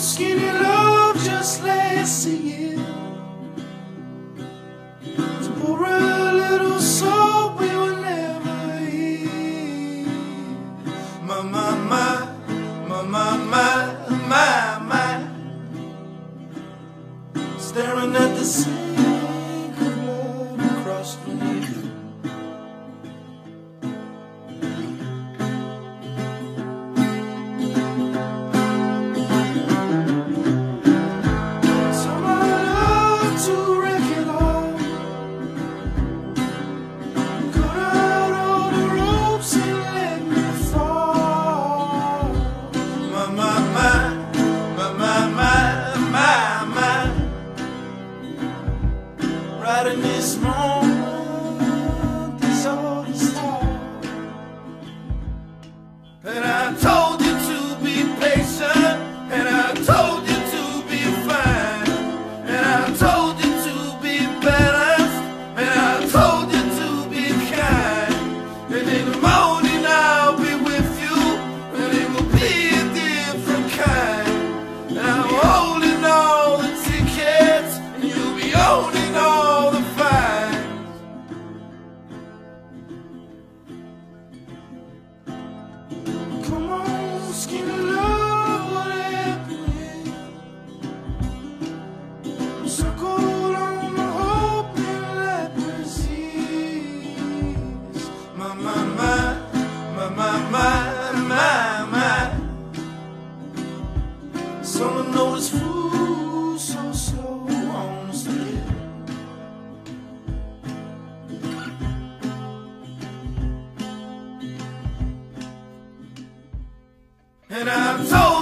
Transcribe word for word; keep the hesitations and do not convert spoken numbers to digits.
skinny love just last a year. To pour a little soul we will never hear. My, my, my, my, my, my, my, my. Staring at the sink of blood across the mirror. Right in this moment, this all the start. And I told you to be patient, and I told you to be fine, and I told you to be balanced, and I told you to be kind. And in the morning I'll be with you, and it will be a different kind. And I'm holding all the tickets, and you'll be owning all the fines. Come on, skinny love, what happened? Circled on the hope and let perceives. My, my, my, my, my, my, my, my. Someone knows food so slow on the stairs. And I'm told